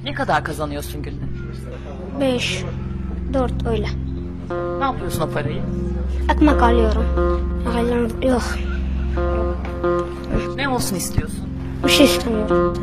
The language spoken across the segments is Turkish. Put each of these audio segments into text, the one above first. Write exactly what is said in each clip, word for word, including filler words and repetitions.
Ne kadar kazanıyorsun günde? Beş, dört öyle. Ne yapıyorsun o parayı? Ekmek alıyorum. Ailem yok. Ne olsun istiyorsun? Bir şey istemiyorum.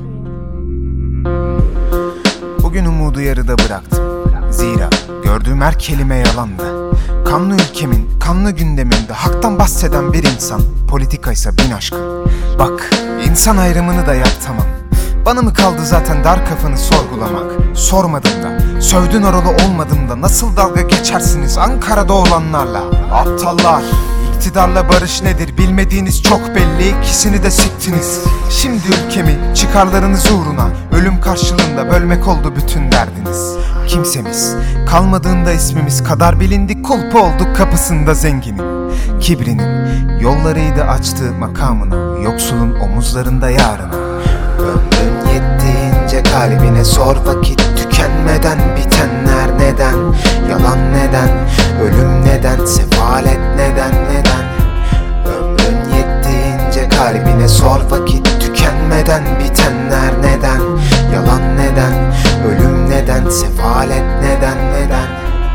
Bugün umudu yarıda bıraktım. Zira gördüğüm her kelime yalandı. Kanlı ülkemin, kanlı gündeminde haktan bahseden bir insan, politikaysa bin aşkın. Bak, insan ayrımını da yap tamam. Bana mı kaldı zaten dar kafanı sorgulamak? Sormadım da, sövdün oralı olmadım da nasıl dalga geçersiniz Ankara'da olanlarla? Aptallar, iktidarla barış nedir bilmediğiniz çok belli, ikisini de siktiniz. Şimdi ülkemi çıkarlarınız uğruna ölüm karşılığında bölmek oldu bütün derdiniz. Kimsemiz kalmadığında ismimiz kadar bilindik, kulpu olduk kapısında zenginin. Kibrinin yollarıydı açtığı makamına, yoksulun omuzlarında yarına. Ömrün yettiğince kalbine sor vakit tükenmeden, bitenler neden? Yalan neden? Ölüm neden? Sefalet neden? Neden? Ömrün yettiğince kalbine sor vakit tükenmeden, bitenler neden? Yalan neden? Ölüm neden? Sefalet neden? Neden?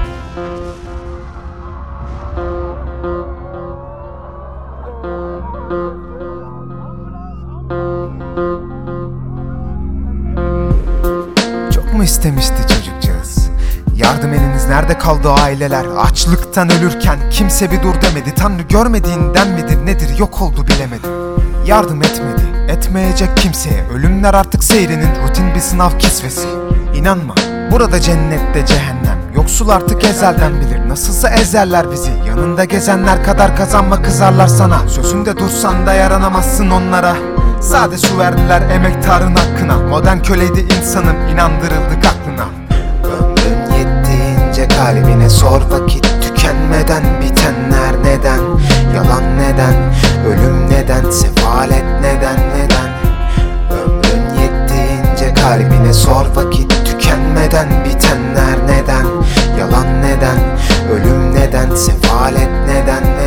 Çok mu istemişti çocukcağız? Yardım eliniz nerede kaldı o aileler? Açlıktan ölürken kimse bir dur demedi. Tanrı görmediğinden midir nedir yok oldu bilemedim. Yardım etmedi, etmeyecek kimseye. Ölümler artık seyrinin rutin bir sınav kisvesi. İnanma, burada cennette cehennem. Yoksul artık ezelden bilir, nasılsa ezerler bizi. Yanında gezenler kadar kazanma kızarlar sana. Sözünde dursan da yaranamazsın onlara. Sade su verdiler emektarın hakkına. Modern köleydi insanım, inandırıldık aklına. Ömrün yettiğince kalbine sor vakit tükenmeden, bitenler neden? Yalan neden? Ölüm neden? Sefalet neden? Neden? Ömrün yettiğince kalbine sor vakit tükenmeden, bitenler neden? Yalan neden? Ölüm neden? Sefalet neden? Neden?